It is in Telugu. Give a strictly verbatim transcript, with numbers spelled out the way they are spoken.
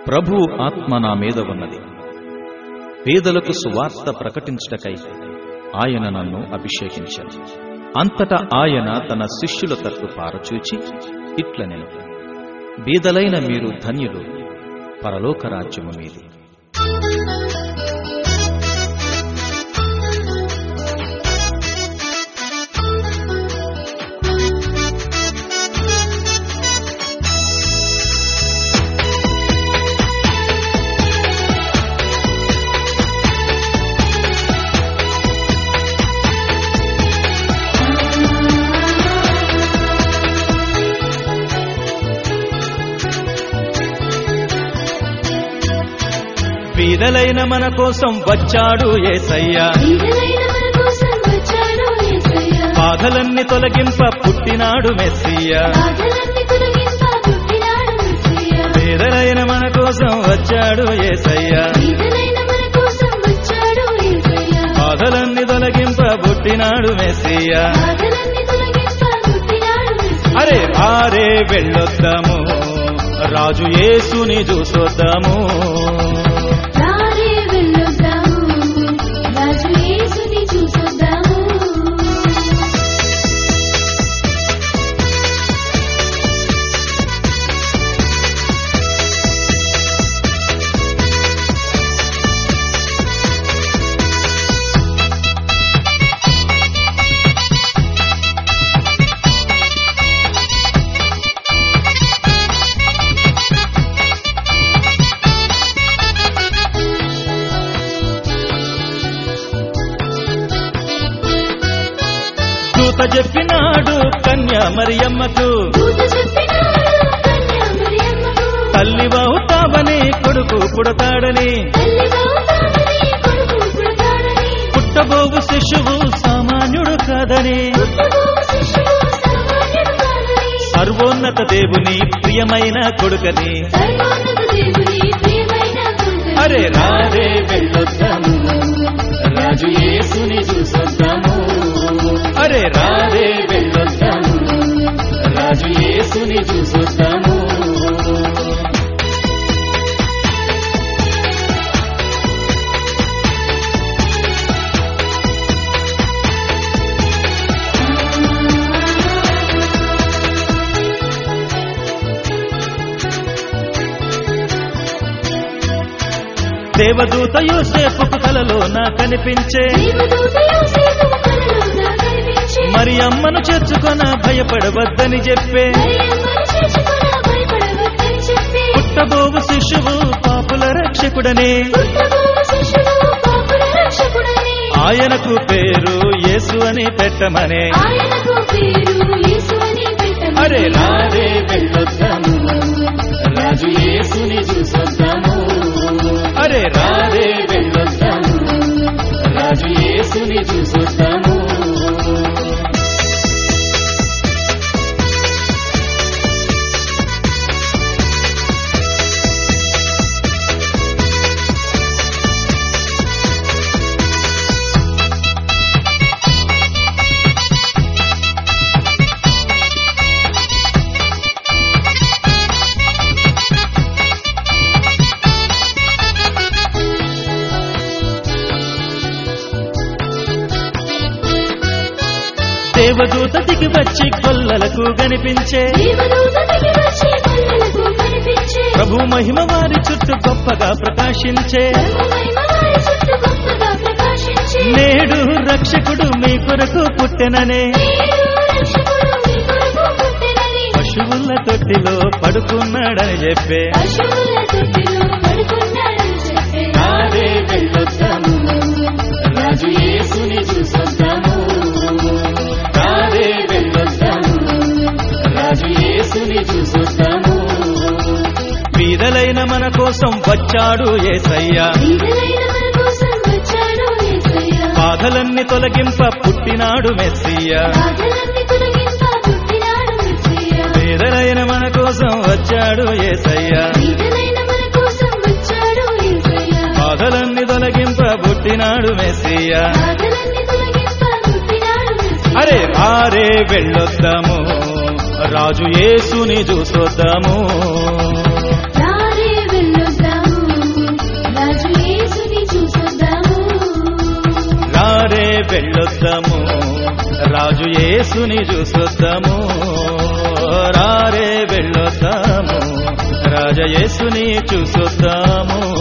ప్రభు ఆత్మ నా మీద ఉన్నది, పేదలకు సువార్త ప్రకటించుటకై ఆయన నన్ను అభిషేకించాడు. అంతటా ఆయన తన శిష్యుల తట్టు పారచూచి ఇట్లనెను, బీదలైన మీరు ధన్యులు, పరలోక రాజ్యము మీది. బీదలైన మన కోసం వచ్చాడు యేసయ్యా, బాధలన్నీ తొలగింప పుట్టినాడు మెస్సియా. బీదలైన మన కోసం వచ్చాడు యేసయ్యా, బాధలన్నీ తొలగింప పుట్టినాడు మెస్సియా. అరే ఆరే వెళ్ళొద్దాము, రాజు యేసుని చూసొద్దాము. దూత చెప్పినాడు కన్యా మరియమ్మకు, తల్లి అవుతావని కొడుకు పుడతాడని, పుట్టబోవు శిశువు సామాన్యుడు కాదని, సర్వోన్నత దేవుని ప్రియమైన కొడుకని. అరే రారే వెళ్ళొద్దాము, రాజు యేసుని చూసొద్దాము. అరే రారే వెళ్ళొద్దాము, రాజు యేసుని చూసొద్దాము. దేవదూత యోసేపుకు కలలో నా కనిపించే, మరి అమ్మను చేర్చుకొన భయపడవద్దని చెప్పే, పుట్టబోవు శిశువు పాపుల రక్షకుడనే, ఆయనకు పేరు యేసు అని పెట్టమనే. అరే రారే వెళ్ళొద్దాము, రాజు యేసుని చూసొద్దాము. అరే రారే వెళ్ళొద్దాము, రాజు యేసుని చూసొద్దాము. దేవదూత దిగి వచ్చి గొల్లలకు కనిపించే, ప్రభు మహిమ వారి చుట్టూ గొప్పగా ప్రకాశించే. నేడు రక్షకుడు మీ కొరకు పుట్టెననే, పశువుల తొట్టిలో పడుకున్నాడని చెప్పే. రారే వెళ్ళొద్దాము, రాజు యేసుని చూసొద్దాము. రారే వెళ్ళొద్దాము, రాజు యేసుని చూసొద్దాము. బీదలైన మన కోసం వచ్చాడు యేసయ్యా, బాధలన్నీ తొలగింప పుట్టినాడు మెస్సియా. బీదలైన మన కోసం వచ్చాడు యేసయ్యా, బాధలన్నీ తొలగింప పుట్టినాడు మెస్సియా. అరే ఆరే వెళ్ళొద్దాము, రాజు యేసుని చూసొద్దాము. వెళ్ళొద్దాము రాజు యేసుని చూసొద్దాము రారే వెళ్ళొద్దాము రాజ యేసుని చూసొద్దాము